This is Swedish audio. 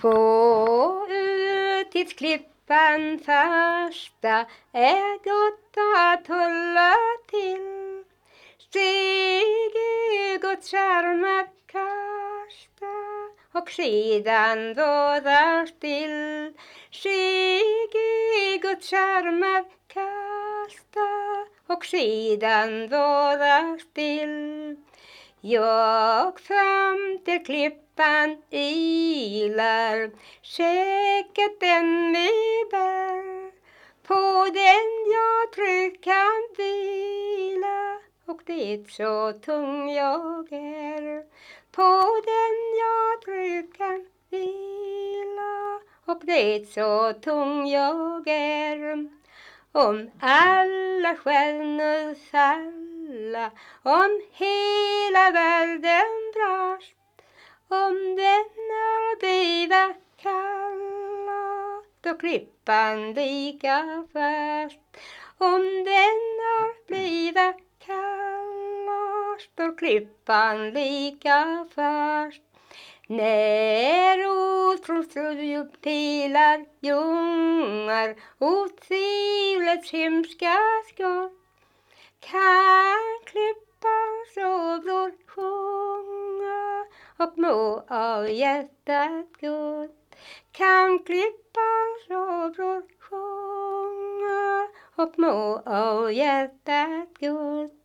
På utgiftsklippan första är gott att hålla till. Steg i Guds armar kasta och sedan vara still. Steg i Guds armar kasta och sedan vara still. Jag fram till klippan ilar, säkert den mig bär. På den jag tryggt kan vila, och det så tung jag är. På den jag tryggt kan vila, och det så tung jag är. Om alla stjärnor falla, om hela världen brast, om denna bliva kalla, då klippan lika fast. Om denna bliva kalla, då klippan lika fast. När ord från pilar ljungar otvivlets hemska skott, kan klippan så blod sjunga och må av hjärtat gott. Kan klippan så blod sjunga och må av hjärtat gott.